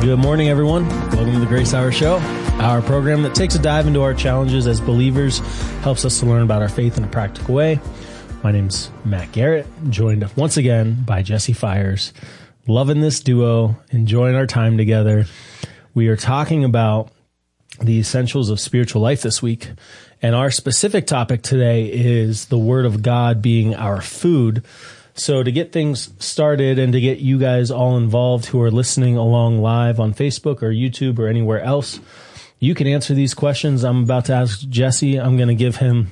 Good morning, everyone. Welcome to the Grace Hour Show, our program that takes a dive into our challenges as believers, helps us to learn about our faith in a practical way. My name's Matt Garrett, joined once again by Jesse Fires. Loving this duo, enjoying our time together. We are talking about the essentials of spiritual life this week, and our specific topic today is the Word of God being our food. So to get things started and to get you guys all involved who are listening along live on Facebook or YouTube or anywhere else, you can answer these questions I'm about to ask Jesse. I'm going to give him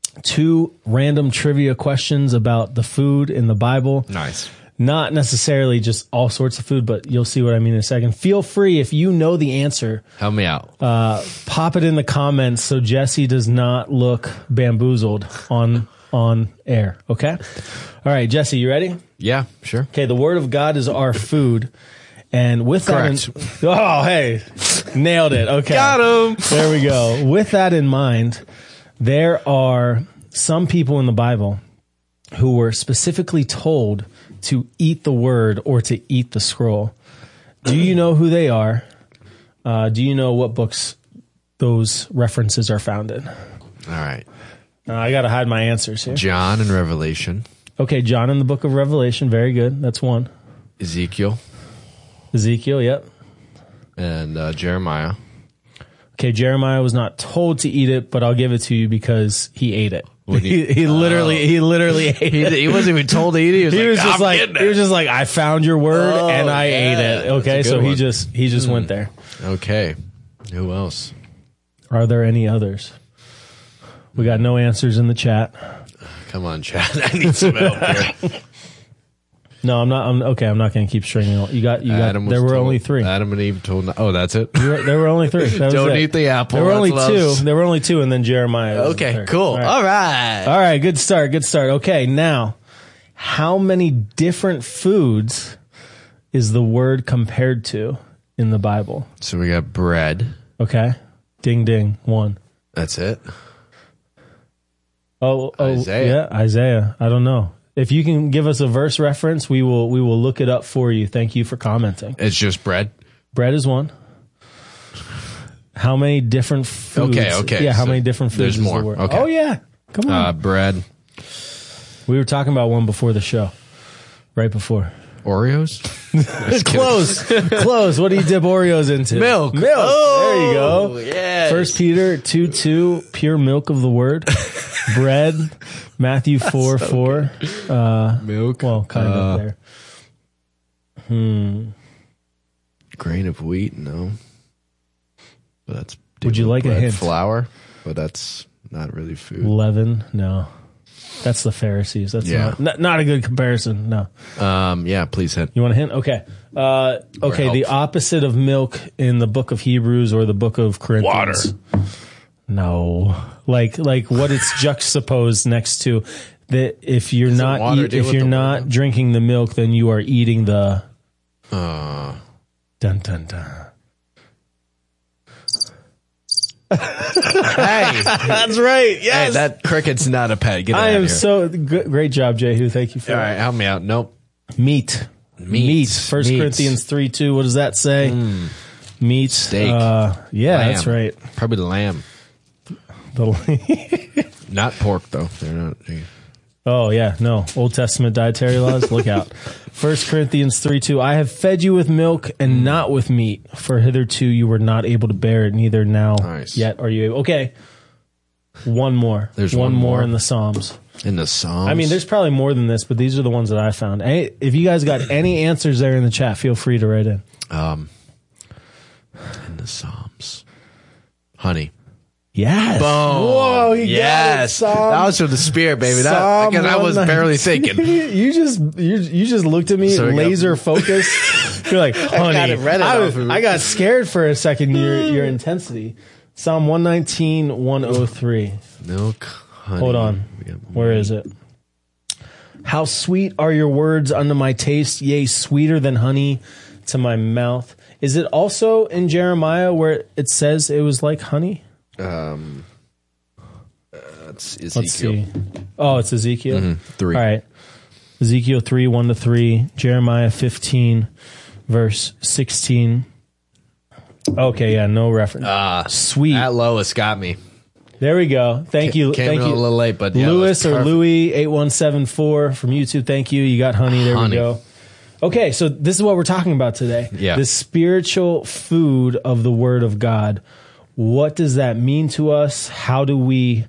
2 random trivia questions about the food in the Bible. Nice. Not necessarily just all sorts of food, but you'll see what I mean in a second. Feel free, if you know the answer, help me out. Pop it in the comments so Jesse does not look bamboozled on air. Okay? All right, Jesse, you ready? Yeah, sure. Okay, the Word of God is our food. And with Correct. that hey, nailed it. Okay. Got him. There we go. With that in mind, there are some people in the Bible who were specifically told to eat the word or to eat the scroll. Do you know who they are? Do you know what books those references are found in? All right. I got to hide my answers here. John and Revelation. Okay, John in the book of Revelation. Very good. That's one. Ezekiel. Ezekiel, yep. And Jeremiah. Okay, Jeremiah was not told to eat it, but I'll give it to you because he ate it. He literally ate it. He wasn't even told to eat it. He was just like, I found your word and I ate it. Okay, so he just went there. Okay. Who else? Are there any others? We got no answers in the chat. Come on, chat. I need some help here. No, I'm not. I'm not going to keep stringing. You got. There were only 3. Adam and Eve told. Oh, that's it. There were only 3. That was Don't it. eat the apple. There were only 2. There were only 2, and then Jeremiah. Okay, cool. All right. Good start. Okay, now, how many different foods is the word compared to in the Bible? So we got bread. Okay, ding ding 1. That's it. Oh, Isaiah. Yeah, Isaiah. I don't know. If you can give us a verse reference, we will look it up for you. Thank you for commenting. It's just bread. Bread is 1. How many different foods? Okay. Yeah, how So many different foods? there's more. Is the word? Okay. Oh yeah, come on. Bread. We were talking about one before the show, right before. Oreos. Close. What do you dip Oreos into? Milk. Oh, there you go. Yes. 1 Peter 2:2, pure milk of the word. Bread. Matthew 4:4. Milk. Well, kind of there. Grain of wheat, no. But that's. Would you like a hint? Flour, but that's not really food. Leaven, no. That's the Pharisees. That's not a good comparison. No. Yeah, please hint. You want a hint? Okay. The opposite of milk in the book of Hebrews or the book of Corinthians. Water. No. Like what it's juxtaposed next to. That if you're not drinking the milk, then you are eating the dun dun dun. Hey, that's right. Yes. Hey, that cricket's not a pet. Get it I out am here. so great job, Jehu. Thank you for All that. right, help me out. Nope. Meat. 1 Corinthians 3:2. What does that say? Meat. Steak. Yeah, Lamb. that's right. Probably the lamb. Not pork, though. They're not. Oh, yeah. No. Old Testament dietary laws. Look out. 1 Corinthians 3:2. I have fed you with milk and not with meat, for hitherto you were not able to bear it, neither now yet are you able. Okay. One more. There's one one more more in the Psalms. In the Psalms? I mean, there's probably more than this, but these are the ones that I found. Hey, if you guys got any answers there in the chat, feel free to write in. In the Psalms. Honey. Yes. Boom. Whoa, he got it. That was from the Spirit, baby. Because I was barely thinking. you just looked at me, So laser focused. You're like, honey. I got scared for a second. Your intensity. Psalm 119, 103. Milk, honey. Hold on. Where is it? How sweet are your words unto my taste, yea, sweeter than honey to my mouth. Is it also in Jeremiah where it says it was like honey? It's Ezekiel. Let's see. Oh, it's Ezekiel? Mm-hmm. 3. All right. Ezekiel 3, 1-3. Jeremiah 15, verse 16. Okay, yeah, no reference. Sweet. That Lois got me. There we go. Thank you. Came Thank in you. a little late, but yeah, Lewis or Louis 8174 from YouTube. Thank you. You got honey. There we go. Okay, so this is what we're talking about today. Yeah. The spiritual food of the Word of God. What does that mean to us? How do we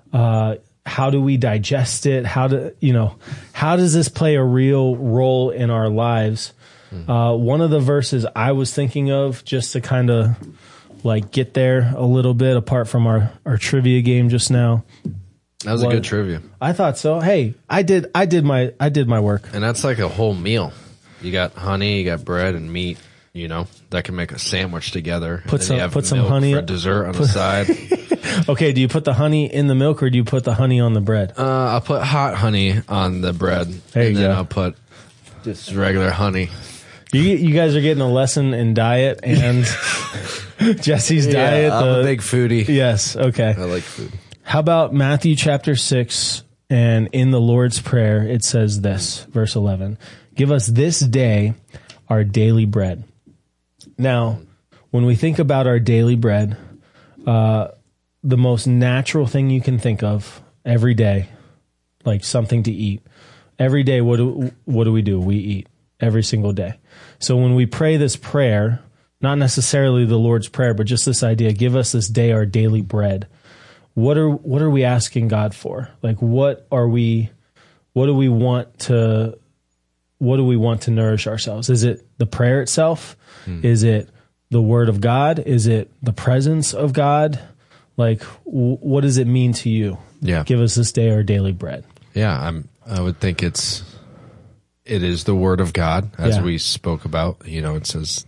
digest it? How does this play a real role in our lives? One of the verses I was thinking of, just to kind of like get there a little bit apart from our trivia game just now. That was a good trivia. I thought so. Hey, I did my work. And that's like a whole meal. You got honey, you got bread and meat, that can make a sandwich together. Put some honey for dessert on the side. Okay, do you put the honey in the milk or do you put the honey on the bread? I'll put hot honey on the bread. There you go. Then I'll put just regular honey. You guys are getting a lesson in diet and Jesse's diet. I'm a big foodie. Yes, okay. I like food. How about Matthew chapter 6, and in the Lord's Prayer, it says this, verse 11, "Give us this day our daily bread." Now, when we think about our daily bread, the most natural thing you can think of every day, like something to eat. Every day, what do we do? We eat every single day. So when we pray this prayer, not necessarily the Lord's Prayer, but just this idea, give us this day our daily bread. What are we asking God for? Like, what do we want to nourish ourselves? Is it the prayer itself? Is it the Word of God? Is it the presence of God? Like, what does it mean to you? Yeah. Give us this day our daily bread. Yeah, I would think it is the Word of God, as we spoke about. It says,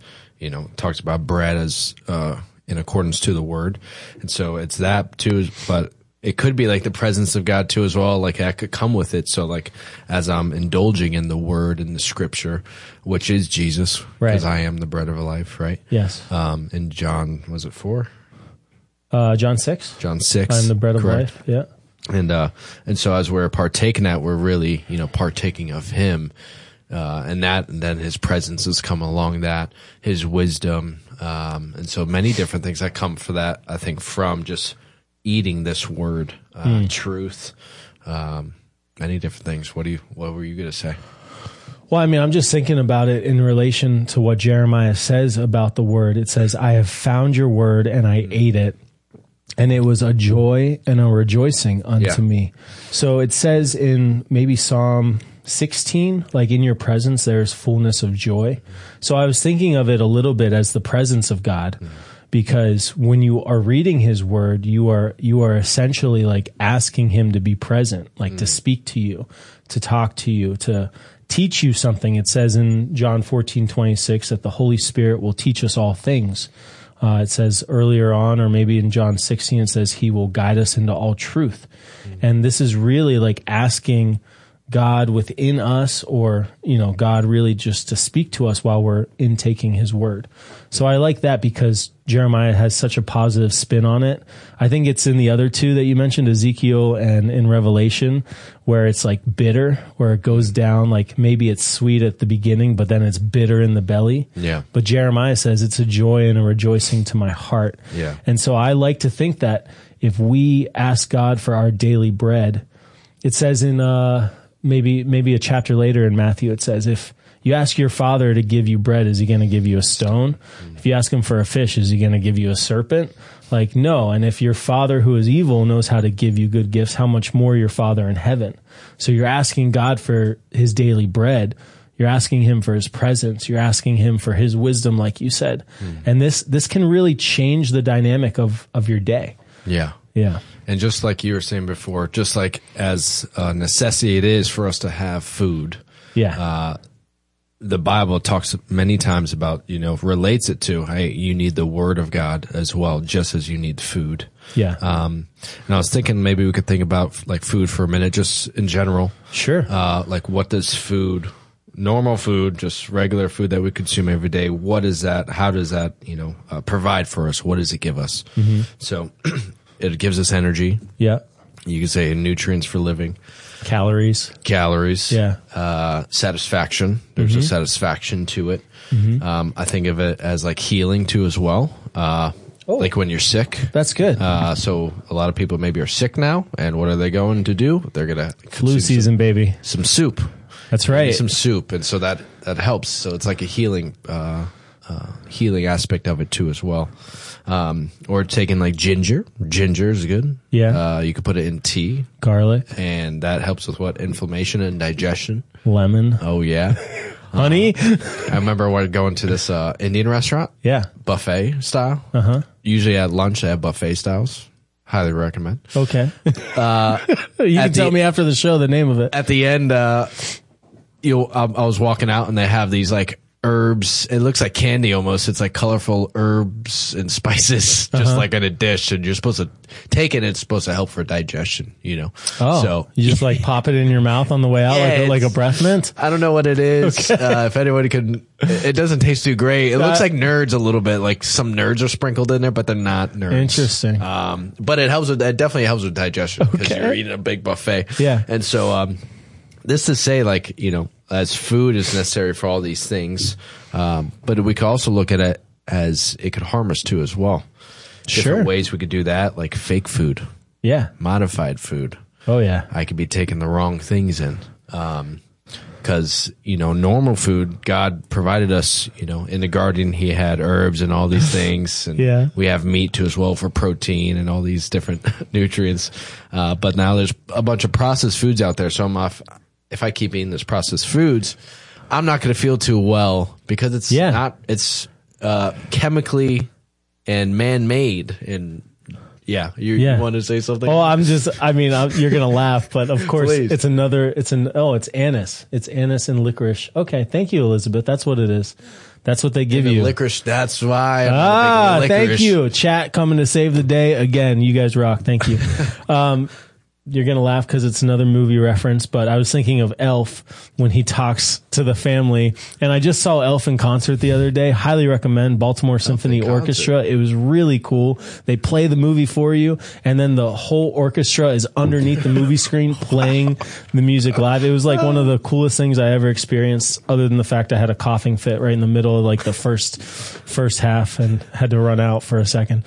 talks about bread as in accordance to the Word, and so it's that too. But it could be like the presence of God too, as well. Like that could come with it. So like as I'm indulging in the Word and the Scripture, which is Jesus, because I am the bread of life, right? Yes. In John, was it 4? John 6. John 6. I'm the bread of correct. life. Yeah. And so as we're partaking that, we're really, partaking of Him, and then His presence has come along that, His wisdom, and so many different things that come for that, I think, from just eating this Word, truth, many different things. What were you going to say? Well, I mean, I'm just thinking about it in relation to what Jeremiah says about the Word. It says, "I have found your Word and I ate it, and it was a joy and a rejoicing unto me." So it says in maybe Psalm 16, like, in your presence there's fullness of joy. So I was thinking of it a little bit as the presence of God, because when you are reading His Word, you are essentially like asking Him to be present, like to speak to you, to talk to you, to teach you something. It says in John 14:26 that the Holy Spirit will teach us all things. It says earlier on, or maybe in John 16, it says He will guide us into all truth. And this is really like asking God within us, or, God really just to speak to us while we're intaking His Word. So I like that because Jeremiah has such a positive spin on it. I think it's in the other two that you mentioned, Ezekiel and in Revelation, where it's like bitter, where it goes down, like maybe it's sweet at the beginning, but then it's bitter in the belly. Yeah. But Jeremiah says it's a joy and a rejoicing to my heart. Yeah. And so I like to think that if we ask God for our daily bread, it says in, maybe a chapter later in Matthew, it says, if you ask your Father to give you bread, is He going to give you a stone? If you ask Him for a fish, is He going to give you a serpent? Like, no. And if your Father who is evil knows how to give you good gifts, how much more your Father in heaven? So you're asking God for His daily bread. You're asking Him for His presence. You're asking Him for His wisdom, like you said. And this can really change the dynamic of your day. Yeah. Yeah. And just like you were saying before, just like as a necessity it is for us to have food. Yeah. The Bible talks many times about, relates it to, hey, you need the Word of God as well, just as you need food. Yeah. And I was thinking maybe we could think about like food for a minute, just in general. Sure. Like what does food, normal food, just regular food that we consume every day, what is that? How does that, provide for us? What does it give us? So it gives us energy. Yeah. You could say nutrients for living. Calories. Yeah. Satisfaction. There's a satisfaction to it. I think of it as like healing too as well. Like when you're sick. That's good. So a lot of people maybe are sick now, and what are they going to do? They're going to flu season, baby. Some soup. That's right. Maybe some soup, and so that helps. So it's like a healing aspect of it too as well. Or taking like ginger. Ginger is good. Yeah. You could put it in tea. Garlic. And that helps with what? Inflammation and digestion. Lemon. Oh, yeah. Honey. I remember going to this Indian restaurant. Yeah. Buffet style. Usually at lunch they have buffet styles. Highly recommend. Okay. You can tell me after the show the name of it. At the end, I was walking out and they have these like herbs. It looks like candy almost. It's like colorful herbs and spices, just like in a dish, and you're supposed to take it. It's supposed to help for digestion, you know. Oh, so you just like pop it in your mouth on the way out, like a breath mint. I don't know what it is. Okay. If anybody could, it doesn't taste too great. It looks like nerds a little bit. Like some nerds are sprinkled in there, but they're not nerds. Interesting. But it definitely helps with digestion because you're eating a big buffet. Yeah. And so, this to say, like, you know, as food is necessary for all these things, but we could also look at it as it could harm us too as well. Different ways we could do that, like fake food. Yeah. Modified food. Oh, yeah. I could be taking the wrong things in. Because, you know, normal food, God provided us, you know, in the garden, he had herbs and all these things. And we have meat too as well for protein and all these different nutrients. But now there's a bunch of processed foods out there. So if I keep eating this processed foods, I'm not going to feel too well because it's it's chemically and man-made. And you want to say something? Oh, you're going to laugh, but of course it's anise. It's anise and licorice. Okay. Thank you, Elizabeth. That's what it is. That's what they give you. Licorice. That's why. I'm thank you. Chat coming to save the day again. You guys rock. Thank you. You're going to laugh because it's another movie reference, but I was thinking of Elf when he talks to the family. And I just saw Elf in concert the other day. Highly recommend Baltimore Symphony Orchestra. It was really cool. They play the movie for you, and then the whole orchestra is underneath the movie screen playing the music live. It was like one of the coolest things I ever experienced, other than the fact I had a coughing fit right in the middle of like the first half and had to run out for a second.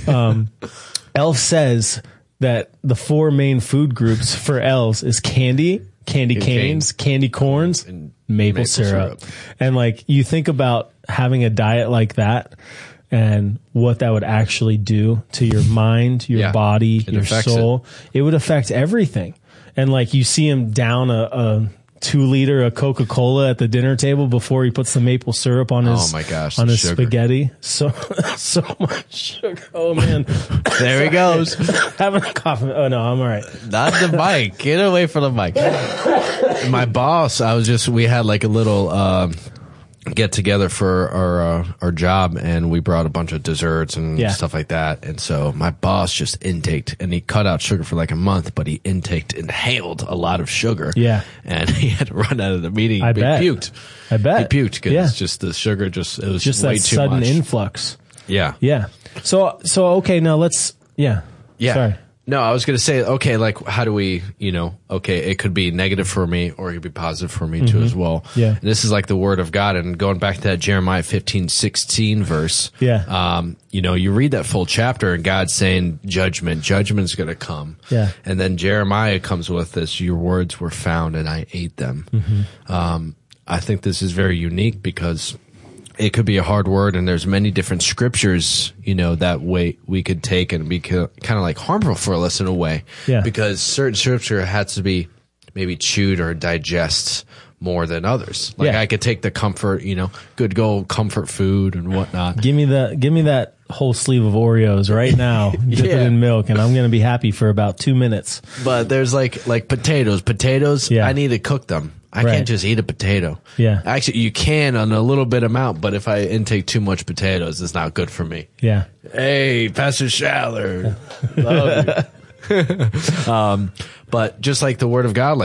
Elf says that the four main food groups for elves is candy canes, candy corns, and maple syrup. And like, you think about having a diet like that and what that would actually do to your mind, your body, your soul. It would affect everything. And like, you see him down a 2-liter of Coca-Cola at the dinner table before he puts the maple syrup on his spaghetti. So much sugar. Oh man. There he goes. Having a coffee. Oh no, I'm all right. Not the mic. Get away from the mic. My boss, we had like a little get together for our job, and we brought a bunch of desserts and stuff like that. And so my boss just intaked, and he cut out sugar for like a month, but he inhaled a lot of sugar. Yeah. And he had to run out of the meeting. I bet. He puked. I bet. He puked because it's just the sugar it was just way that too sudden much. Influx. Yeah. Yeah. So okay, now let's Sorry. No, I was going to say, okay, like, how do we, it could be negative for me or it could be positive for me too as well. Yeah. And this is like the word of God. And going back to that Jeremiah 15:16 verse, you read that full chapter and God's saying judgment's going to come. Yeah. And then Jeremiah comes with this, your words were found and I ate them. I think this is very unique because it could be a hard word, and there's many different scriptures, that way we could take and be kind of like harmful for us in a way. Yeah. Because certain scripture has to be maybe chewed or digest more than others. Like I could take the comfort, good old comfort food and whatnot. Give me that whole sleeve of Oreos right now. Dip it in milk, and I'm going to be happy for about 2 minutes. But there's like potatoes. Potatoes, I need to cook them. I can't just eat a potato. Yeah. Actually, you can on a little bit amount, but if I intake too much potatoes, it's not good for me. Yeah. Hey, Pastor Schaller. Love you. But just like the word of God, like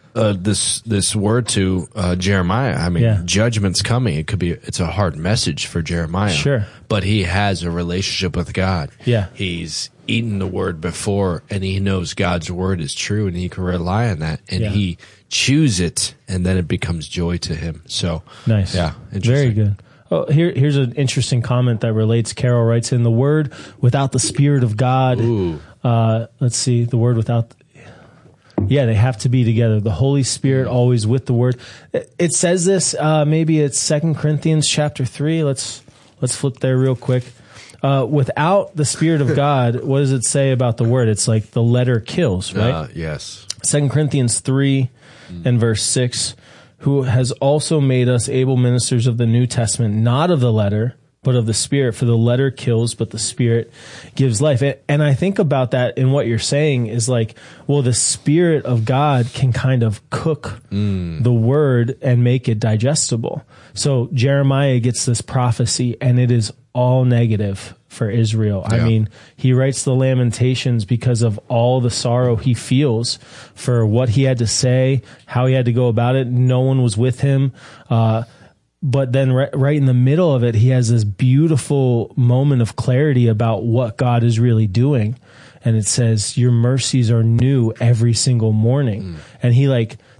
this word to Jeremiah. I mean, judgment's coming. It's a hard message for Jeremiah. Sure. But he has a relationship with God. Yeah. He's eaten the word before, and he knows God's word is true, and he can rely on that, and he chews it, and then it becomes joy to him. So nice. Yeah. Interesting. Very good. Oh, here's an interesting comment that relates. Carol writes in, the word without the Spirit of God. Ooh. Let's see, the word without. Yeah, they have to be together. The Holy Spirit always with the word. It says this. Maybe it's 2 Corinthians chapter 3. Let's flip there real quick. Without the Spirit of God, what does it say about the word? It's like the letter kills, right? Yes. 2 Corinthians 3 and verse 6. Who has also made us able ministers of the New Testament, not of the letter, but of the Spirit. For the letter kills, but the Spirit gives life. And I think about that in what you're saying is like, well, the Spirit of God can kind of cook the word and make it digestible. So Jeremiah gets this prophecy, and it is all negative for Israel. I mean, he writes the Lamentations because of all the sorrow he feels for what he had to say, how he had to go about it. No one was with him. But then right in the middle of it, he has this beautiful moment of clarity about what God is really doing. And it says, your mercies are new every single morning. And he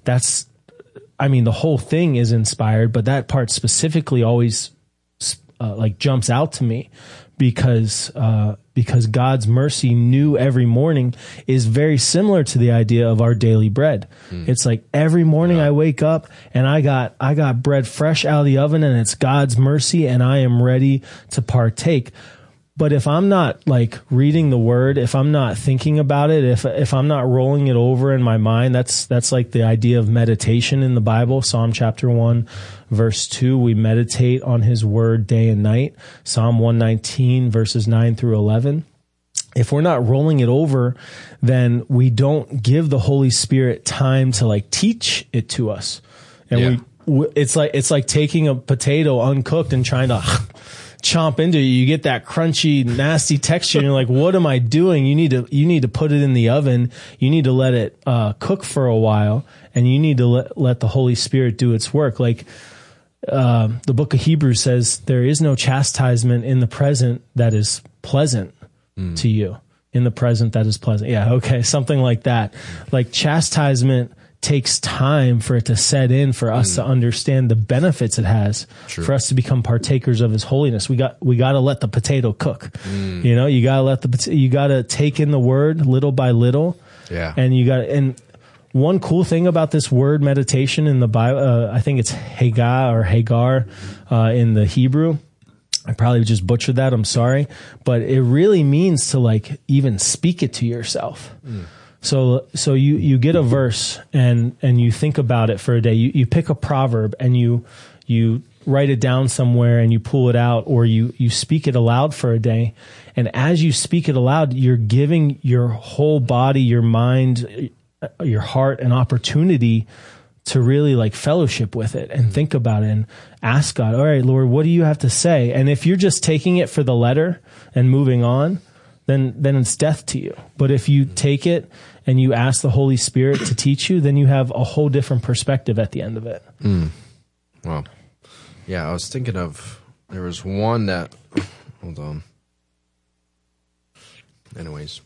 the whole thing is inspired, but that part specifically always jumps out to me because God's mercy new every morning is very similar to the idea of our daily bread. It's like every morning I wake up and I got bread fresh out of the oven, and it's God's mercy, and I am ready to partake. But if I'm not like reading the word, if I'm not thinking about it, if I'm not rolling it over in my mind, that's like the idea of meditation in the Bible. Psalm chapter 1, verse 2, we meditate on his word day and night. Psalm 119, verses 9 through 11. If we're not rolling it over, then we don't give the Holy Spirit time to like teach it to us. And it's like taking a potato uncooked and trying to chomp into it. You get that crunchy, nasty texture, and you're like, what am I doing? You need to put it in the oven. You need to let it cook for a while, and you need to let the Holy Spirit do its work. Like the book of Hebrews says, there is no chastisement in the present that is pleasant to you. In the present that is pleasant. Yeah, okay, something like that. Like chastisement takes time for it to set in, for us to understand the benefits it has, for us to become partakers of his holiness. We got to let the potato cook. You know, you got to take in the word little by little. Yeah. And one cool thing about this word meditation in the Bible, I think it's Hagar in the Hebrew. I probably just butchered that. I'm sorry, but it really means to like even speak it to yourself. So you get a verse and you think about it for a day. You pick a proverb and you write it down somewhere and you pull it out, or you speak it aloud for a day. And as you speak it aloud, you're giving your whole body, your mind, your heart an opportunity to really like fellowship with it and think about it and ask God, all right, Lord, what do you have to say? And if you're just taking it for the letter and moving on, then it's death to you. But if you take it and you ask the Holy Spirit to teach you, then you have a whole different perspective at the end of it. Wow. Yeah, I was thinking of, there was one that, hold on. Anyways.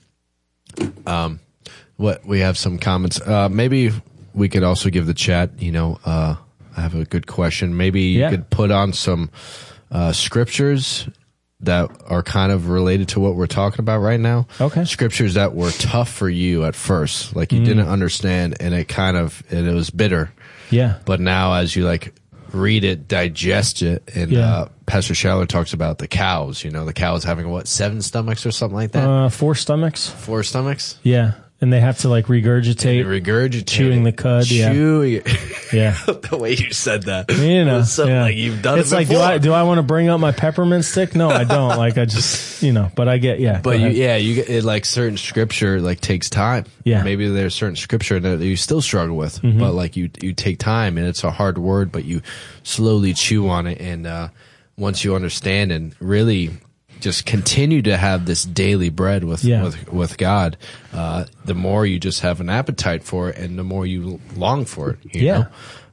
We have some comments. Maybe we could also give the chat, I have a good question. Maybe you could put on some scriptures that are kind of related to what we're talking about right now. Okay. Scriptures that were tough for you at first, like you didn't understand, and it was bitter. Yeah. But now as you like read it, digest it, and Pastor Schaller talks about the cows, the cows having 7 stomachs or something like that? 4 stomachs. 4 stomachs? Yeah. And they have to like regurgitate chewing the cud. Chewing it. Yeah. The way you said that. Like you've done it's it before. Like, do I want to bring up my peppermint stick? No, I don't. Like I just, but I get, But you get it, like certain scripture like takes time. Yeah. Maybe there's certain scripture that you still struggle with, but like you take time, and it's a hard word, but you slowly chew on it. And, once you understand and really just continue to have this daily bread with God, the more you just have an appetite for it, and the more you long for it. You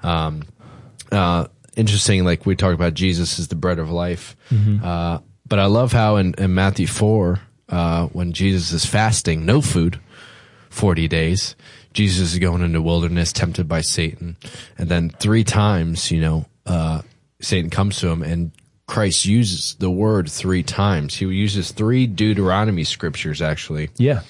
know? Interesting. Like we talk about, Jesus is the bread of life. But I love how in Matthew 4, when Jesus is fasting, no food, 40 days, Jesus is going into the wilderness, tempted by Satan. And then 3 times, Satan comes to him, and Christ uses the word 3 times. He uses 3 Deuteronomy scriptures, actually. Yeah.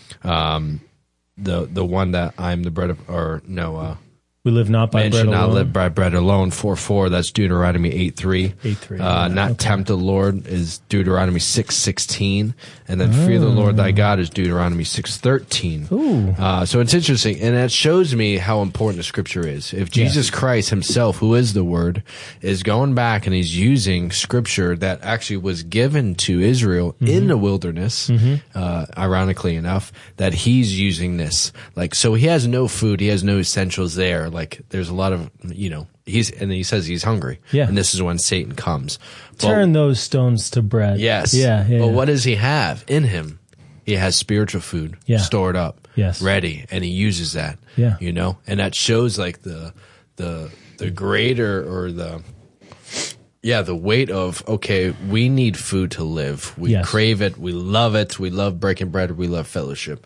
The one that I'm the bread of, we live not by bread alone. Man should not live by bread alone. 4:4. That's Deuteronomy 8:3. 8:3. Not tempt the Lord is Deuteronomy 6:16, and then fear the Lord thy God is Deuteronomy 6:13. Ooh. So it's interesting, and that shows me how important the Scripture is. If Jesus Christ Himself, who is the Word, is going back and He's using Scripture that actually was given to Israel in the wilderness, ironically enough, that He's using this. Like, so He has no food, He has no essentials there. Like, there's a lot of, he says he's hungry. Yeah. And this is when Satan comes. Turn those stones to bread. Yes. Yeah. But what does he have in him? He has spiritual food stored up, ready, and he uses that. Yeah. And that shows like the greater or the weight of, okay, we need food to live. We crave it. We love it. We love breaking bread. We love fellowship.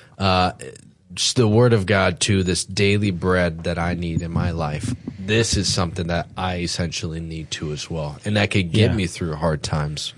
Just the word of God too, this daily bread that I need in my life. This is something that I essentially need too as well. And that could get me through hard times,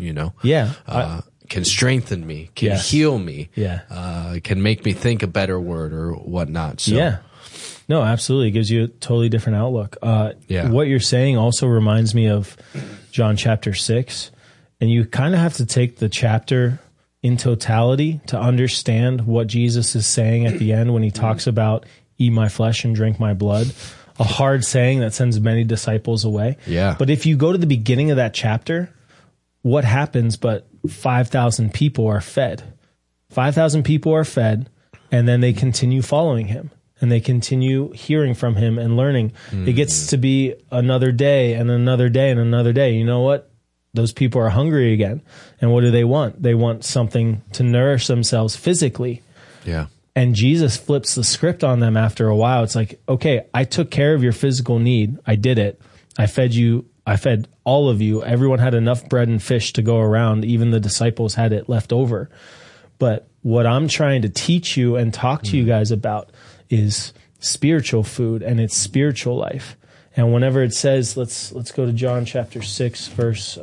can strengthen me, can heal me, can make me think a better word or whatnot. So. Yeah. No, absolutely. It gives you a totally different outlook. What you're saying also reminds me of John chapter 6. And you kind of have to take the chapter in totality to understand what Jesus is saying at the end when he talks about eat my flesh and drink my blood, a hard saying that sends many disciples away. Yeah. But if you go to the beginning of that chapter, what happens but 5,000 people are fed. 5,000 people are fed, and then they continue following him, and they continue hearing from him and learning. It gets to be another day and another day and another day. You know what? Those people are hungry again. And what do they want? They want something to nourish themselves physically. Yeah. And Jesus flips the script on them after a while. It's like, okay, I took care of your physical need. I did it. I fed you. I fed all of you. Everyone had enough bread and fish to go around. Even the disciples had it left over. But what I'm trying to teach you and talk to you guys about is spiritual food, and it's spiritual life. And whenever it says, let's go to John chapter 6, verse,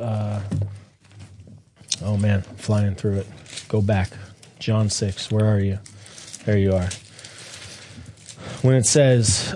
flying through it. Go back. John 6, where are you? There you are. When it says,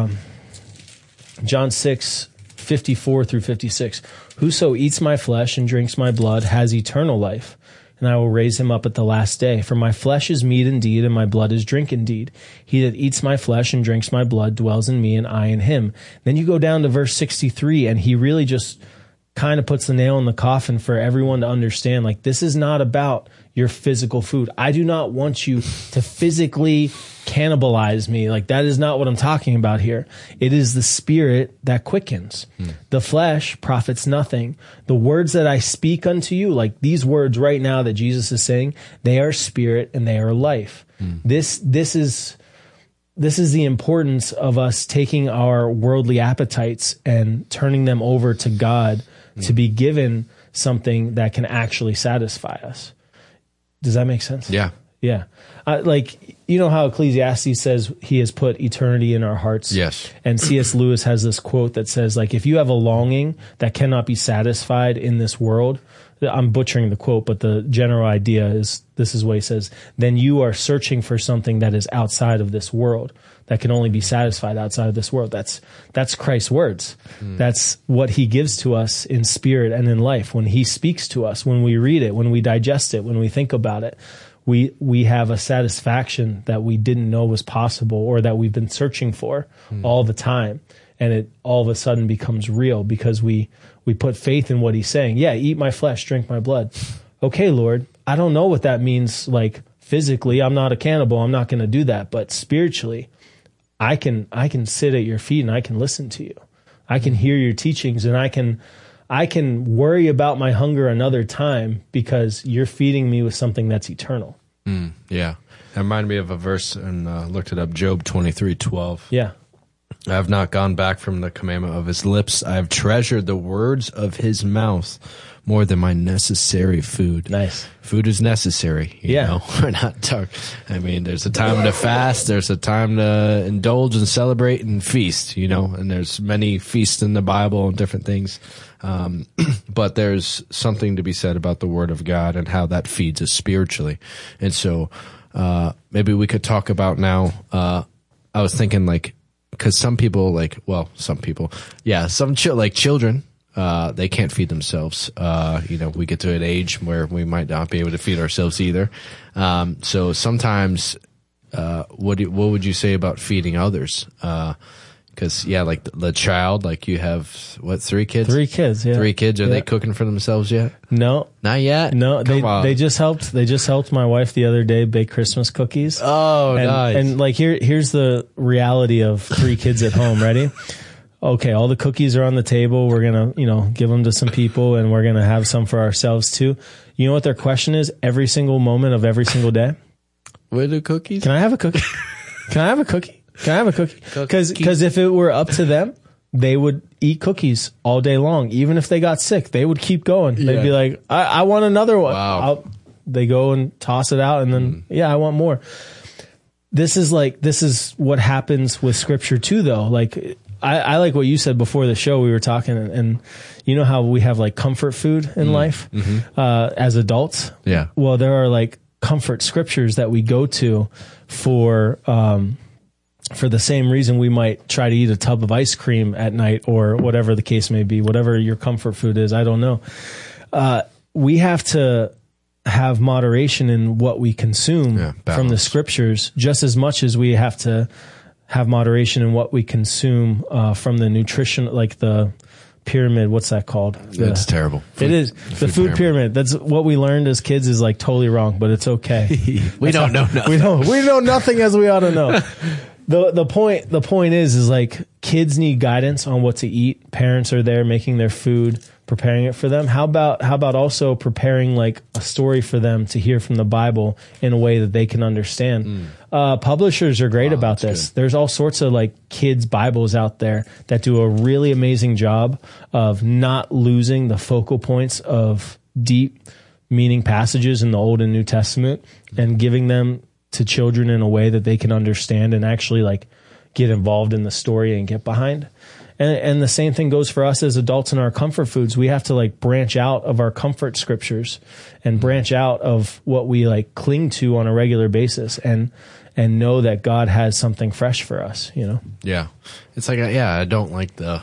John 6, 54 through 56, whoso eats my flesh and drinks my blood has eternal life, and I will raise him up at the last day. For my flesh is meat indeed, and my blood is drink indeed. He that eats my flesh and drinks my blood dwells in me, and I in him. Then you go down to verse 63, and he really just kind of puts the nail in the coffin for everyone to understand. Like, this is not about your physical food. I do not want you to physically cannibalize me. Like, that is not what I'm talking about here. It is the spirit that quickens. The flesh profits nothing. The words that I speak unto you, like these words right now that Jesus is saying, they are spirit and they are life. This is the importance of us taking our worldly appetites and turning them over to God to be given something that can actually satisfy us. Does that make sense? Yeah. Yeah. You know how Ecclesiastes says he has put eternity in our hearts? Yes. And C.S. Lewis has this quote that says, like, if you have a longing that cannot be satisfied in this world, I'm butchering the quote, but the general idea is, this is what he says, then you are searching for something that is outside of this world, that can only be satisfied outside of this world. That's Christ's words. That's what he gives to us in spirit and in life. When he speaks to us, when we read it, when we digest it, when we think about it, we have a satisfaction that we didn't know was possible, or that we've been searching for all the time. And it all of a sudden becomes real because we put faith in what he's saying. Yeah, eat my flesh, drink my blood. Okay, Lord, I don't know what that means, like, physically. I'm not a cannibal. I'm not going to do that. But spiritually, I can sit at your feet and I can listen to you. I can hear your teachings, and I can I can worry about my hunger another time because you're feeding me with something that's eternal. Yeah. That reminded me of a verse, and looked it up, Job 23:12. Yeah. I have not gone back from the commandment of his lips. I have treasured the words of his mouth more than my necessary food. Nice. Food is necessary. You know? We're not talking. I mean, there's a time to fast. There's a time to indulge and celebrate and feast, and there's many feasts in the Bible and different things. But there's something to be said about the word of God and how that feeds us spiritually. And so, maybe we could talk about now, I was thinking because some people children, they can't feed themselves. We get to an age where we might not be able to feed ourselves either. So sometimes, what would you say about feeding others? Because the child, you have 3 kids? 3 kids, yeah. 3 kids. Are they cooking for themselves yet? No, not yet. No, they just helped. They just helped my wife the other day bake Christmas cookies. Oh, nice. And here's the reality of 3 kids at home. Ready? Okay, all the cookies are on the table. We're gonna, give them to some people, and we're gonna have some for ourselves too. You know what their question is every single moment of every single day? Where are the cookies? Can I have a cookie? Can I have a cookie? Can I have a cookie? Because if it were up to them, they would eat cookies all day long. Even if they got sick, they would keep going. They'd be like, I want another one. Wow. They go and toss it out, and then, I want more. This is what happens with scripture too, though. I like what you said before the show. We were talking, and you know how we have comfort food in life as adults? Yeah. Well, there are comfort scriptures that we go to for the same reason we might try to eat a tub of ice cream at night or whatever the case may be, whatever your comfort food is. I don't know. We have to have moderation in what we consume from the scriptures just as much as we have to have moderation in what we consume from the nutrition, the pyramid. What's that called? That's terrible. It is the food pyramid. That's what we learned as kids is totally wrong, but it's okay. We don't know nothing. We know nothing as we ought to know. The point is kids need guidance on what to eat. Parents are there making their food, preparing it for them. How about also preparing a story for them to hear from the Bible in a way that they can understand? Publishers are great about this. Good. There's all sorts of kids Bibles out there that do a really amazing job of not losing the focal points of deep meaning passages in the Old and New Testament and giving them to children in a way that they can understand and actually get involved in the story and get behind. And the same thing goes for us as adults in our comfort foods. We have to branch out of our comfort scriptures and branch out of what we cling to on a regular basis and know that God has something fresh for us, Yeah. It's I don't like the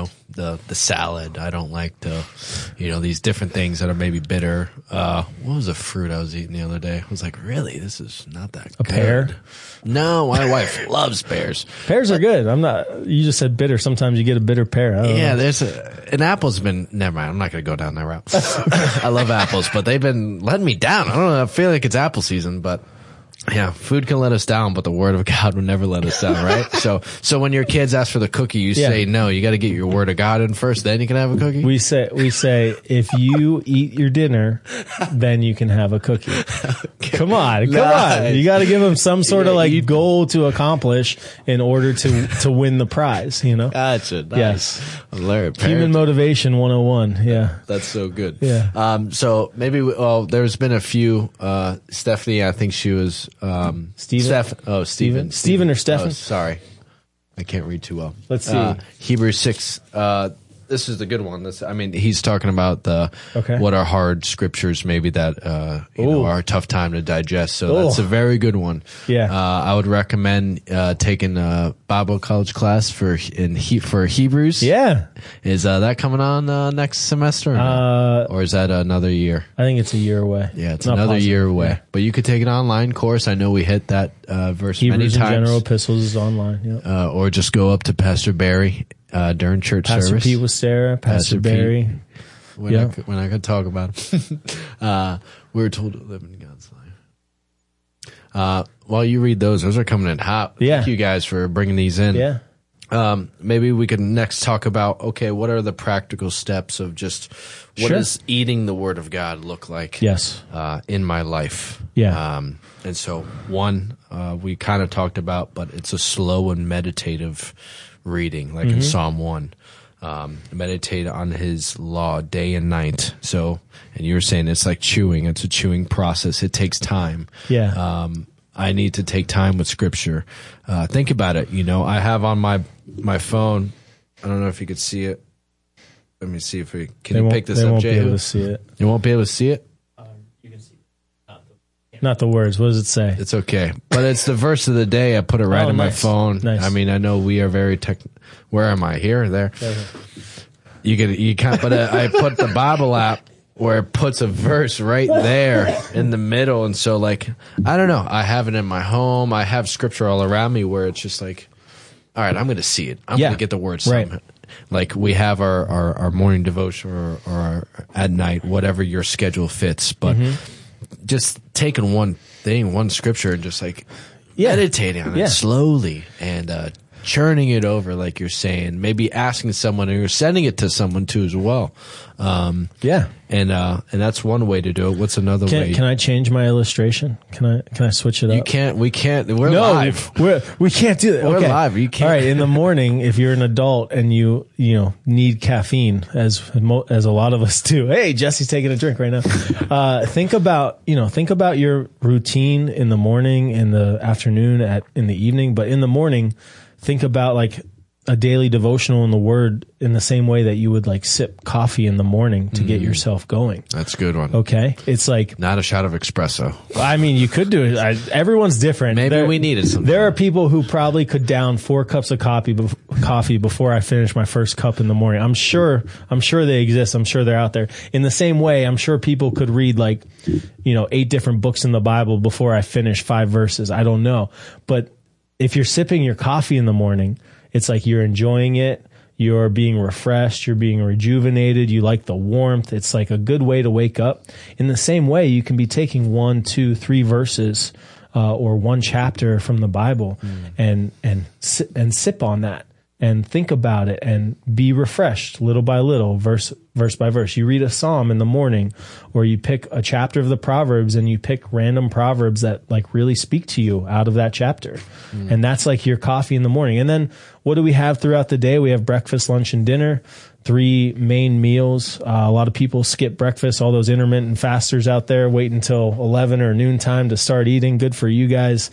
salad. I don't like these different things that are maybe bitter. What was the fruit I was eating the other day? I was like, really? This is not that good. A pear? No, my wife loves pears. Pears are good. You just said bitter. Sometimes you get a bitter pear. I don't know. There's an apple's been, never mind. I'm not going to go down that route. I love apples, but they've been letting me down. I don't know. I feel like it's apple season, but yeah, food can let us down, but the word of God will never let us down, right? So when your kids ask for the cookie, you say no. You got to get your word of God in first, then you can have a cookie. We say if you eat your dinner, then you can have a cookie. Come on. You got to give them some sort of goal to accomplish in order to win the prize. Gotcha. Nice. Yes. Hilarious. Human motivation 101. Yeah. That's so good. Yeah. So maybe there's been a few. Stephanie, I think she was. Steven? Steven or Stephen? Oh, sorry. I can't read too well. Let's see. Hebrews 6. This is the good one. He's talking about what are hard scriptures maybe that are a tough time to digest. So that's a very good one. Yeah. I would recommend taking a Bible college class for Hebrews. Yeah. Is that coming on next semester? Or is that another year? I think it's a year away. Yeah, it's another year away. Yeah. But you could take an online course. I know we hit that verse Hebrews many times. and General Epistles is online. Yeah. Or just go up to Pastor Barry during church service. Pastor Pete with Sarah, Pastor Barry. We're not going to talk about it. We were told to live in God's life. While you read those are coming in hot. Yeah. Thank you guys for bringing these in. Yeah. Maybe we could next talk about, okay, what are the practical steps of just what does eating the Word of God look like in my life? Yeah. And so one, we kind of talked about, but it's a slow and meditative reading, like in Psalm 1. Meditate on his law day and night. So, and you were saying it's like chewing. It's a chewing process. It takes time. Yeah. I need to take time with Scripture. Think about it. You know, I have on my phone. I don't know if you could see it. Let me see if we can. You pick this up, They won't Jehu? be able to see it. You won't be able to see it. You can see not the words. What does it say? It's okay, but it's the verse of the day. I put it right in my phone. Nice. I mean, I know we are very Where am I? Here or there? You can't. But I put the Bible app where it puts a verse right there in the middle. And so, like, I don't know. I have it in my home. I have Scripture all around me where it's just like, all right, I'm going to see it. I'm going to get the words. Right. Like we have our morning devotion or at night, whatever your schedule fits. But just taking one thing, one Scripture, and just like meditating on it slowly and churning it over, like you're saying, maybe asking someone, or you're sending it to someone too as well. And that's one way to do it. What's another way? Can I change my illustration? Can I switch it up? You can't. We can't. We're live. We can't do that. We're okay. live. You can't. All right. In the morning, if you're an adult and you need caffeine, as a lot of us do. Hey, Jesse's taking a drink right now. Think about your routine in the morning, in the afternoon, in the evening. But in the morning, think about like a daily devotional in the Word in the same way that you would like sip coffee in the morning to get yourself going. That's a good one. Okay. It's like not a shot of espresso. I mean, you could do it. Everyone's different. Maybe we need it sometime. There are people who probably could down 4 cups of coffee before I finish my first cup in the morning. I'm sure they exist. I'm sure they're out there. In the same way, I'm sure people could read 8 different books in the Bible before I finish 5 verses. I don't know. But if you're sipping your coffee in the morning, it's like you're enjoying it. You're being refreshed. You're being rejuvenated. You like the warmth. It's like a good way to wake up. In the same way, you can be taking 1, 2, 3 verses or one chapter from the Bible and sip on that and think about it and be refreshed little by little, verse by verse. You read a psalm in the morning, or you pick a chapter of the Proverbs and you pick random proverbs that like really speak to you out of that chapter. And that's like your coffee in the morning. And then what do we have throughout the day? We have breakfast, lunch, and dinner. 3 main meals. A lot of people skip breakfast. All those intermittent fasters out there wait until 11 or noontime to start eating. Good for you guys.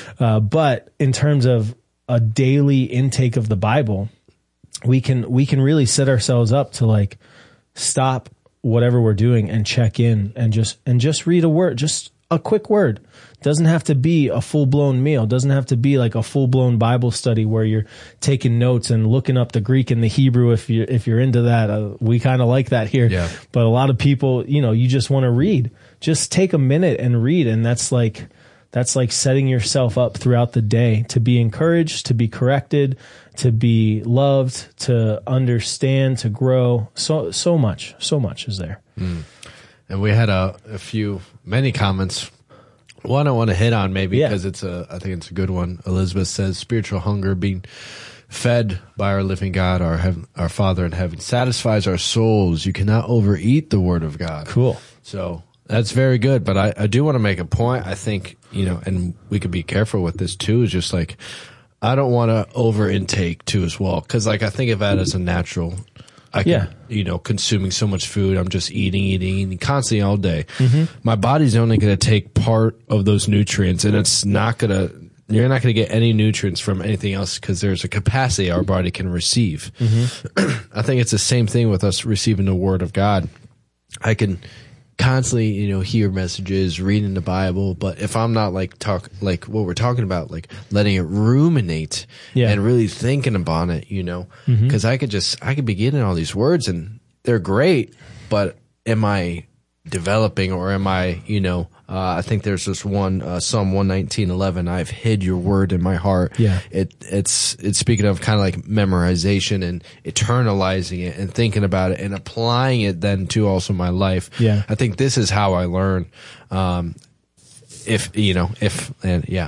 But in terms of a daily intake of the Bible, we can really set ourselves up to like stop whatever we're doing and check in and just read a word, just a quick word. Doesn't have to be a full-blown meal. Doesn't have to be like a full-blown Bible study where you're taking notes and looking up the Greek and the Hebrew if you're into that. We kind of like that here. Yeah. But a lot of people, you just want to read. Just take a minute and read, and that's like setting yourself up throughout the day to be encouraged, to be corrected, to be loved, to understand, to grow. So much is there. And we had many comments. One I want to hit on maybe because I think it's a good one. Elizabeth says, spiritual hunger, being fed by our living God, our Father in heaven, satisfies our souls. You cannot overeat the Word of God. Cool. So that's very good. But I do want to make a point. I think, and we could be careful with this too, is just like, I don't want to over intake too as well. Cause like I think of that as a natural, consuming so much food. I'm just eating constantly all day. My body's only going to take part of those nutrients, and you're not going to get any nutrients from anything else because there's a capacity our body can receive. I think it's the same thing with us receiving the Word of God. I can constantly, hear messages, reading the Bible, but if I'm not like what we're talking about, like letting it ruminate and really thinking about it, because I could be getting all these words and they're great, but am I developing, or am I, I think there's this one, Psalm 119:11, I've hid your word in my heart. Yeah. It's speaking of kind of like memorization and eternalizing it and thinking about it and applying it then to also my life. Yeah. I think this is how I learn.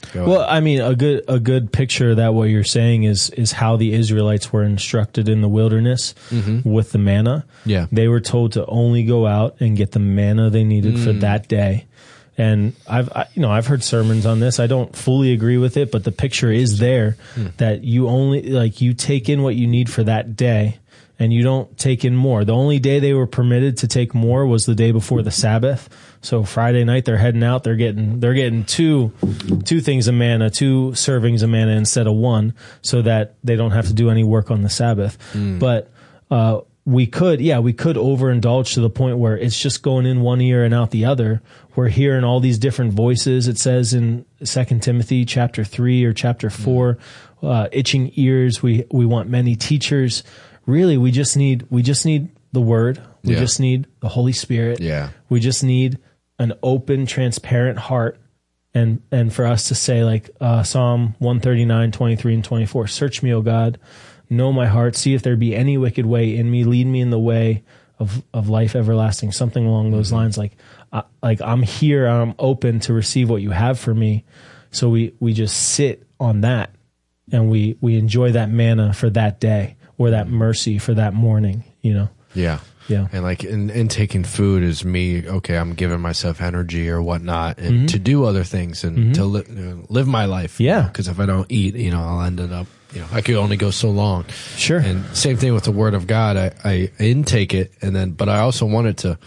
Well, I mean, a good picture of that, what you're saying is how the Israelites were instructed in the wilderness with the manna. Yeah. They were told to only go out and get the manna they needed for that day. And I've heard sermons on this. I don't fully agree with it, but the picture is there that you only, like, you take in what you need for that day and you don't take in more. The only day they were permitted to take more was the day before the Sabbath. So Friday night they're heading out. They're getting two things of manna, 2 servings of manna instead of 1, so that they don't have to do any work on the Sabbath. But we could overindulge to the point where it's just going in one ear and out the other. We're hearing all these different voices. It says in 2 Timothy chapter 3 or chapter 4, itching ears. We want many teachers. Really, we just need the Word. We just need the Holy Spirit. Yeah. We just need an open, transparent heart. And for us to say, like, Psalm 139, 23 and 24, search me, O God, know my heart, see if there be any wicked way in me, lead me in the way of life everlasting, something along those lines. Like I'm here, I'm open to receive what you have for me. So we just sit on that and we enjoy that manna for that day, or that mercy for that morning, Yeah. Yeah. And like in taking food is me, okay, I'm giving myself energy or whatnot, and to do other things and to live my life. Yeah. Because if I don't eat, I'll end up, I could only go so long. Sure. And same thing with the Word of God. I intake it, but I also want it to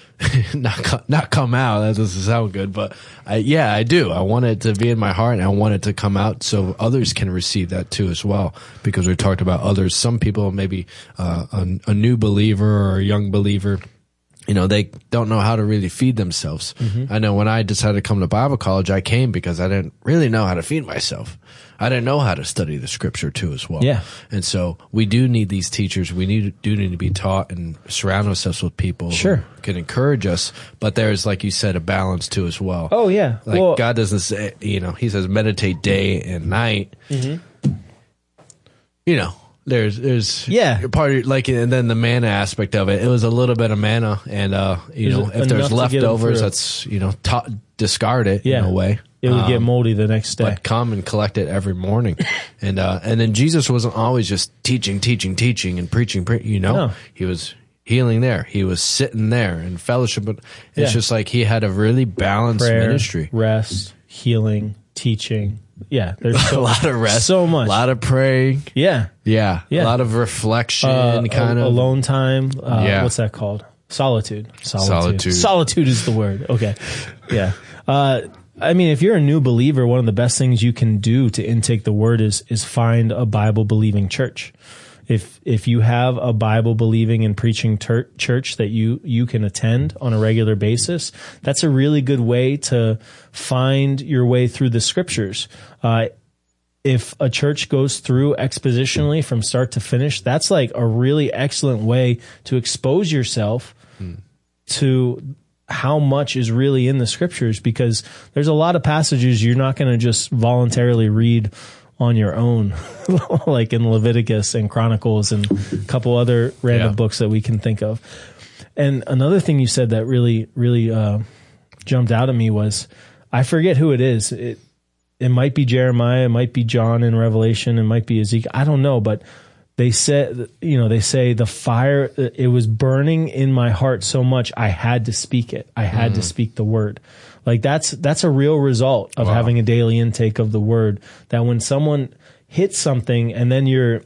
not come out. That doesn't sound good, but I do. I want it to be in my heart, and I want it to come out so others can receive that too as well. Because we talked about others. Some people, maybe a new believer or a young believer, they don't know how to really feed themselves. I know when I decided to come to Bible college, I came because I didn't really know how to feed myself. I didn't know how to study the Scripture too as well. Yeah. And so we do need these teachers. We do need to be taught and surround ourselves with people who can encourage us. But there's, like you said, a balance too as well. Oh, yeah. Like God doesn't say, he says meditate day and night. There's part of, like, and then the manna aspect of it. It was a little bit of manna, and if there's leftovers, that's discard it in a way. It would get moldy the next day. But come and collect it every morning, and then Jesus wasn't always just teaching and preaching. No. He was healing there. He was sitting there in fellowship. But it's just like he had a really balanced ministry. Rest, healing, teaching. Yeah, there's a lot of rest, so much, a lot of praying. Yeah. A lot of reflection, kind of alone time. What's that called? Solitude. Solitude is the word. Okay. Yeah. I mean, if you're a new believer, one of the best things you can do to intake the Word is find a Bible believing church. If you have a Bible believing and preaching church that you can attend on a regular basis, that's a really good way to find your way through the Scriptures. If a church goes through expositionally from start to finish, that's like a really excellent way to expose yourself to how much is really in the Scriptures, because there's a lot of passages you're not going to just voluntarily read on your own, like in Leviticus and Chronicles and a couple other random books that we can think of. And another thing you said that really, really jumped out at me was, I forget who it is. It might be Jeremiah, it might be John in Revelation, it might be Ezekiel. I don't know, but they said, they say the fire, it was burning in my heart so much I had to speak it. I had to speak the Word. Like that's a real result of having a daily intake of the Word, that when someone hits something and then your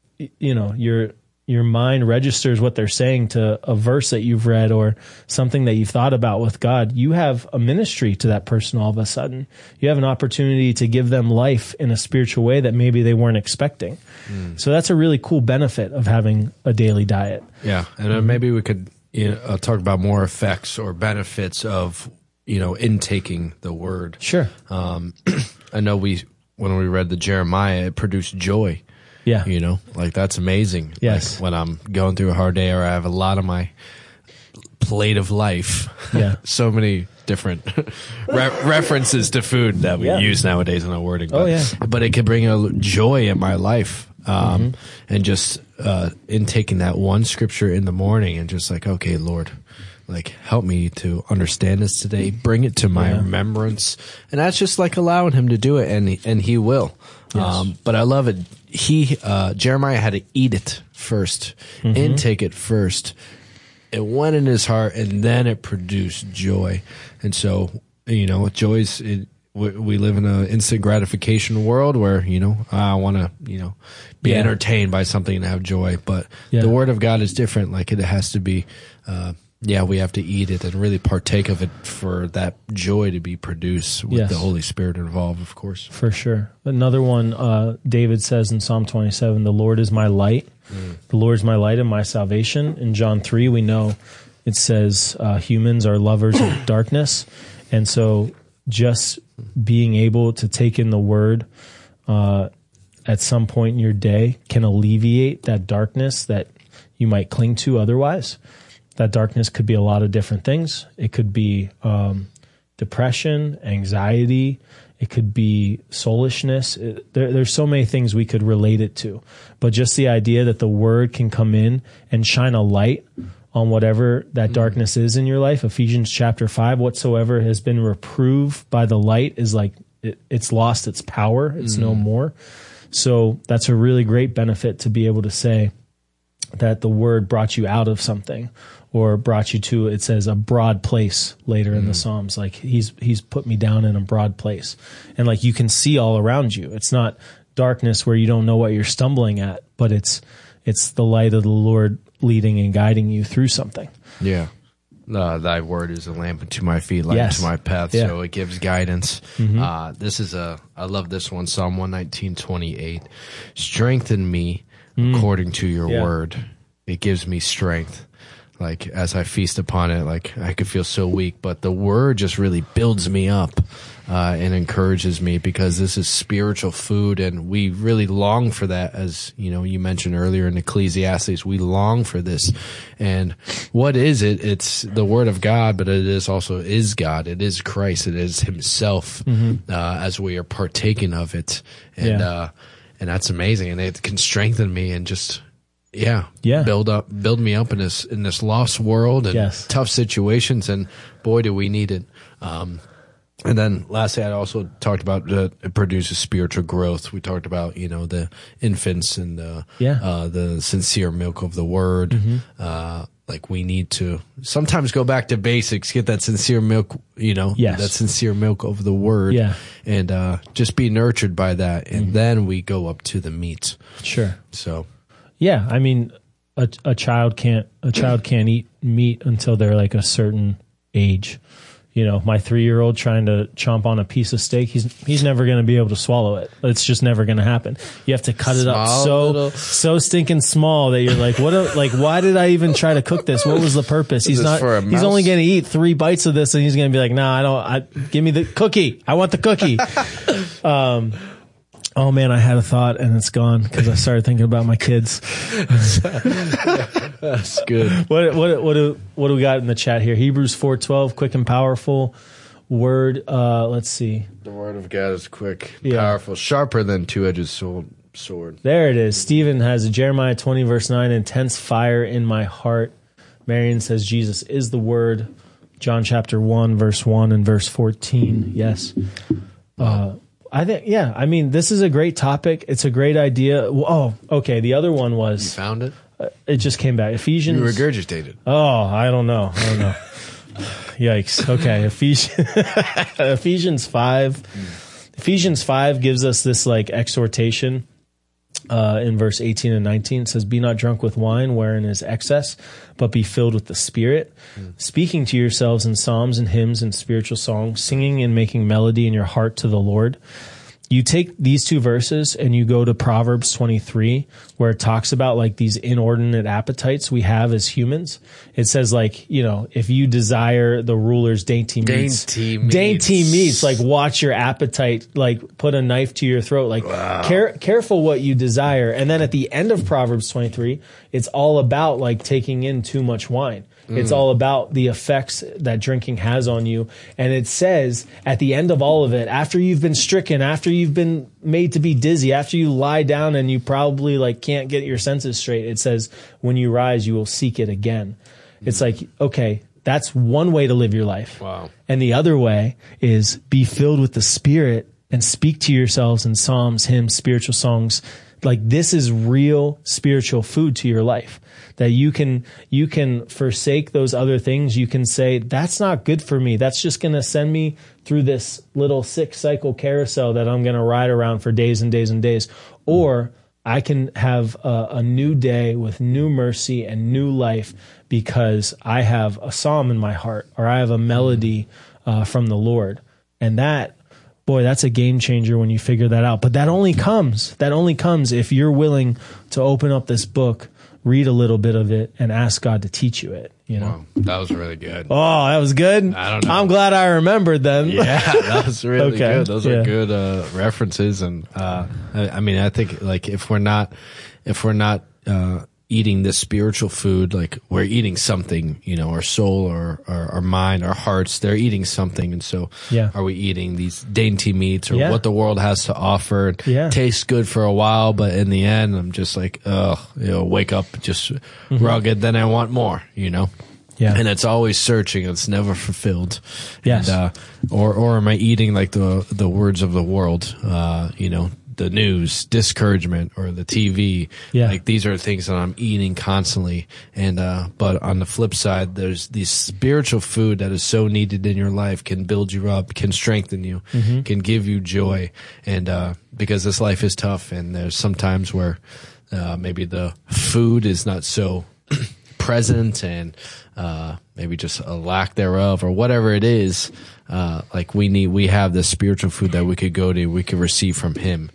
mind registers what they're saying to a verse that you've read or something that you've thought about with God, you have a ministry to that person all of a sudden. You have an opportunity to give them life in a spiritual way that maybe they weren't expecting. So that's a really cool benefit of having a daily diet. Yeah. And then maybe we could talk about more effects or benefits of, intaking the Word. Sure. I know when we read the Jeremiah, it produced joy. Yeah. Like that's amazing. Yes. Like when I'm going through a hard day or I have a lot on my plate of life. Yeah. So many different references to food that we use nowadays in our wording. But it could bring a joy in my life. And just intaking that one scripture in the morning and just like, okay, Lord, like, help me to understand this today. Bring it to my remembrance. And that's just like allowing him to do it, and he will. Yes. But I love it. Jeremiah had to eat it first, intake it first. It went in his heart, and then it produced joy. And so, joy's, we live in an instant gratification world where, I want to, be entertained by something and have joy. But the Word of God is different. Like, it has to be, we have to eat it and really partake of it for that joy to be produced with the Holy Spirit involved, of course. For sure. Another one, David says in Psalm 27, the Lord is my light. The Lord is my light and my salvation. In John 3, we know it says humans are lovers of darkness. And so just being able to take in the Word at some point in your day can alleviate that darkness that you might cling to otherwise. That darkness could be a lot of different things. It could be depression, anxiety. It could be soulishness. There's so many things we could relate it to. But just the idea that the Word can come in and shine a light on whatever that darkness is in your life. Ephesians chapter 5, whatsoever has been reproved by the light is like it's lost its power. It's no more. So that's a really great benefit to be able to say that the Word brought you out of something, or brought you to, it says, a broad place later in the Psalms. Like he's put me down in a broad place. And like you can see all around you. It's not darkness where you don't know what you're stumbling at, but it's the light of the Lord leading and guiding you through something. Yeah. Thy word is a lamp unto my feet, light unto my path. Yeah. So it gives guidance. I love this one, Psalm 119:28. Strengthen me according to your word. It gives me strength. Like, as I feast upon it, like, I could feel so weak, but the word just really builds me up and encourages me, because this is spiritual food, and we really long for that. As you mentioned earlier in Ecclesiastes, we long for this. And what is it? It's the Word of God, but it is also God. It is Christ. It is Himself as we are partaking of it. And that's amazing. And it can strengthen me and just build me up in this lost world and tough situations, and boy, do we need it. And then lastly, I also talked about it produces spiritual growth. We talked about the infants and the sincere milk of the Word. Like, we need to sometimes go back to basics, get that sincere milk, that sincere milk of the Word, and just be nurtured by that, and then we go up to the meat. Sure. So. Yeah, I mean, a child can't eat meat until they're like a certain age. My 3-year-old trying to chomp on a piece of steak, he's never going to be able to swallow it. It's just never going to happen. You have to cut it up so stinking small that you're like, why did I even try to cook this? What was the purpose? He's only going to eat 3 bites of this, and he's going to be like, nah, give me the cookie. I want the cookie. Oh man, I had a thought and it's gone because I started thinking about my kids. That's good. What do we got in the chat here? Hebrews 4:12, quick and powerful word. Let's see. The Word of God is quick, powerful, sharper than two-edged sword. There it is. Stephen has Jeremiah 20 verse 9, intense fire in my heart. Marion says Jesus is the Word. John chapter 1 verse 1 and verse 14. Yes. I think, I mean, this is a great topic. It's a great idea. Oh, okay. The other one was... You found it? It just came back. Ephesians... You regurgitated. Oh, I don't know. Yikes. Okay. Ephesians 5. Ephesians 5 gives us this like exhortation in verse 18 and 19. It says, be not drunk with wine wherein is excess, but be filled with the Spirit, speaking to yourselves in psalms and hymns and spiritual songs, singing and making melody in your heart to the Lord. You take these 2 verses and you go to Proverbs 23, where it talks about like these inordinate appetites we have as humans. It says like, if you desire the ruler's dainty meats, like watch your appetite, like put a knife to your throat, like careful what you desire. And then at the end of Proverbs 23, it's all about like taking in too much wine. It's all about the effects that drinking has on you. And it says at the end of all of it, after you've been stricken, after you've been made to be dizzy, after you lie down and you probably like can't get your senses straight, it says, when you rise, you will seek it again. It's like, okay, That's one way to live your life. Wow. And the other way is be filled with the Spirit and speak to yourselves in psalms, hymns, spiritual songs. Like, this is real spiritual food to your life, that you can forsake those other things. You can say, that's not good for me. That's just going to send me through this little 6-cycle carousel that I'm going to ride around for days and days and days. Or I can have a new day with new mercy and new life because I have a psalm in my heart, or I have a melody from the Lord. And that, boy, that's a game changer when you figure that out. But that only comes if you're willing to open up this book, read a little bit of it, and ask God to teach you it. You know, wow, that was really good. Oh, that was good. I don't know. I'm glad I remembered them. Yeah, that was really Okay. good. Those are good references, and I mean, I think like if we're not eating this spiritual food, like we're eating something, you know, our soul or our mind, our hearts, they're eating something. And so are we eating these dainty meats or what the world has to offer? It tastes good for a while, but in the end, I'm just like, wake up just rugged. Then I want more, you know? Yeah. And it's always searching. It's never fulfilled. Yes. And, or am I eating like the words of the world, you know, the news, discouragement, or the TV. Yeah. Like, these are things that I'm eating constantly. And, but on the flip side, there's this spiritual food that is so needed in your life, can build you up, can strengthen you, can give you joy. And, because this life is tough, and there's some times where, maybe the food is not so present, and, maybe just a lack thereof, or whatever it is. Like we have this spiritual food that we could go to, we could receive from him,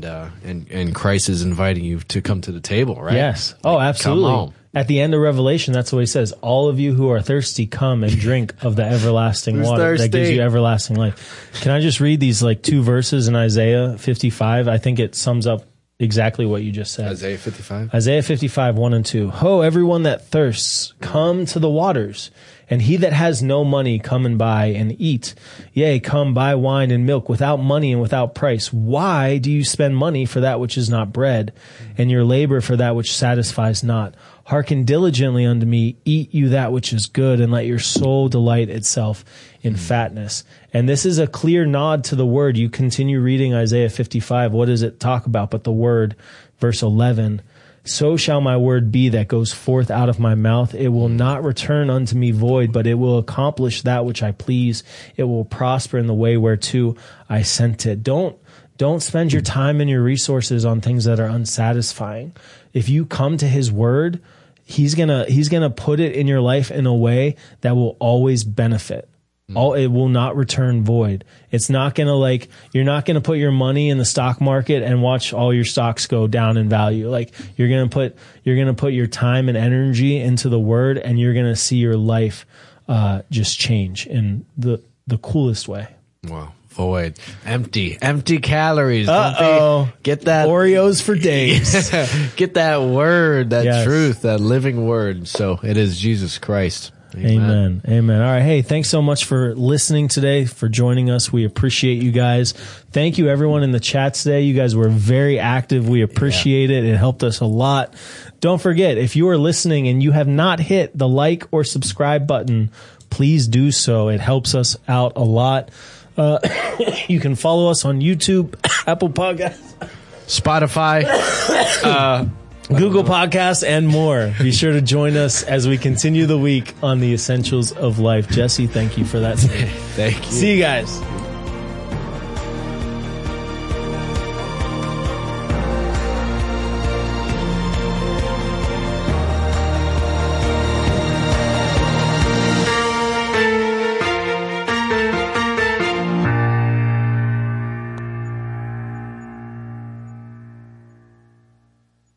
and Christ is inviting you to come to the table, right? Yes. Oh, absolutely. At the end of Revelation, that's what he says. All of you who are thirsty, come and drink of the everlasting water that gives you everlasting life. Can I just read these like 2 verses in Isaiah 55? I think it sums up exactly what you just said. Isaiah 55? Isaiah 55, 1 and 2. Ho, everyone that thirsts, come to the waters. And he that has no money, come and buy and eat. Yea, come buy wine and milk without money and without price. Why do you spend money for that which is not bread, and your labor for that which satisfies not? Hearken diligently unto me, eat you that which is good, and let your soul delight itself in fatness. And this is a clear nod to the word. You continue reading Isaiah 55. What does it talk about? But the word, verse 11, so shall my word be that goes forth out of my mouth. It will not return unto me void, but it will accomplish that which I please. It will prosper in the way whereto I sent it. Don't spend your time and your resources on things that are unsatisfying. If you come to his word, he's gonna put it in your life in a way that will always benefit. It will not return void. It's not gonna you're not gonna put your money in the stock market and watch all your stocks go down in value. Like, you're gonna put your time and energy into the word, and you're gonna see your life just change in the coolest way. Wow. Void. Empty calories. Get that Oreos for days. Get that word, that truth, that living word. So it is Jesus Christ. Amen. Amen. All right. Hey, thanks so much for listening today, for joining us. We appreciate you guys. Thank you, everyone in the chat today. You guys were very active. We appreciate it. It helped us a lot. Don't forget, if you are listening and you have not hit the like or subscribe button, please do so. It helps us out a lot. You can follow us on YouTube, Apple Podcasts, Spotify, Google Podcasts, and more. Be sure to join us as we continue the week on the Essentials of Life. Jesse, thank you for that. Thank you. See you guys.